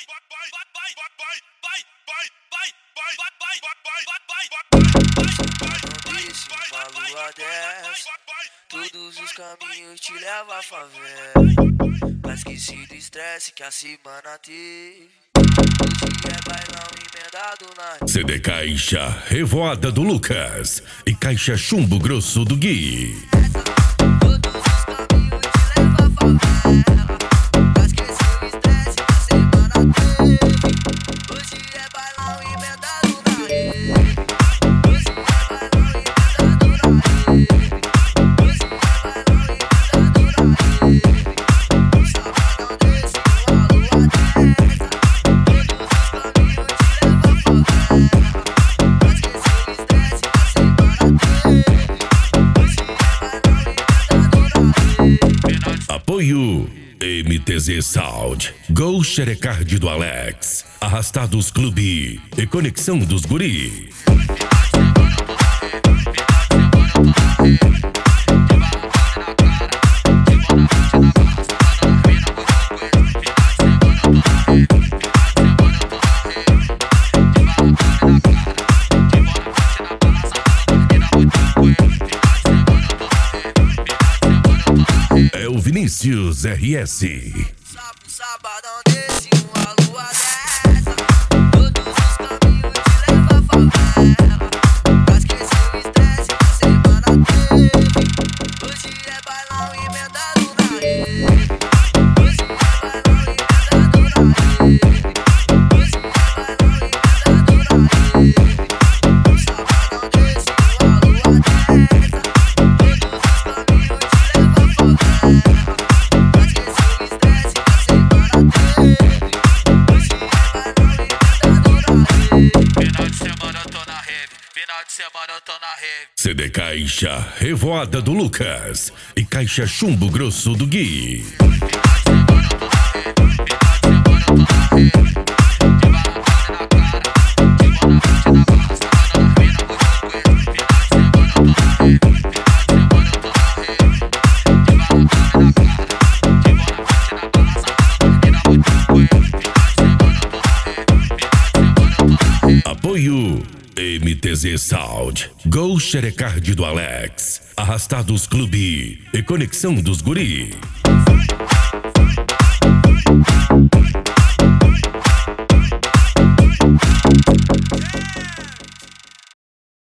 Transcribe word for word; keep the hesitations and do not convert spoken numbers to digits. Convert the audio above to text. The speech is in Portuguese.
Uma lua dessa, todos os caminhos te levam à favela. Tá esquecido o estresse que a semana teve. Hoje é bailão emendado na C D Caixa Revoada do Lucas e Caixa Chumbo Grosso do Gui. todos os caminhos te levam à favela. Tá esquecido o estresse que a semana teve. Hoje é bailão emendado na rede. Hoje é bailão emendado na rede. Hoje é bailão emendado na rede. Sabadão desse, uma lua dessa. Todos os caminhos te levam à favela. Tá esquecido o estresse que a semana teve. Hoje é bailão emendado na rede. Apoio M T Z Sound, Gol Xerecard do Alex, Arrastados Clube e Conexão dos Guri. É o Vinícius R S. Sábado, sabadão desse, uma lua dessa. Todos os caminhos te levam à favela. Pra esquecer o estresse que a semana teve. Hoje é bailão emendado na rede. Hoje é bailão emendado na rede. Hoje é bailão emendado na rede. Sabadão desse, uma lua dessa. Todos os caminhos te levam à favela. Pra esquecer o estresse que a semana teve. Hoje é bailão emendado na rede. Final de semana eu tô na rave, final de semana eu tô na rave. C D Caixa Revoada do Lucas e Caixa Chumbo Grosso do Gui. Apoio M T Z Sound, Gol Xerecard do Alex, Arrastados Clube e Conexão dos Guri.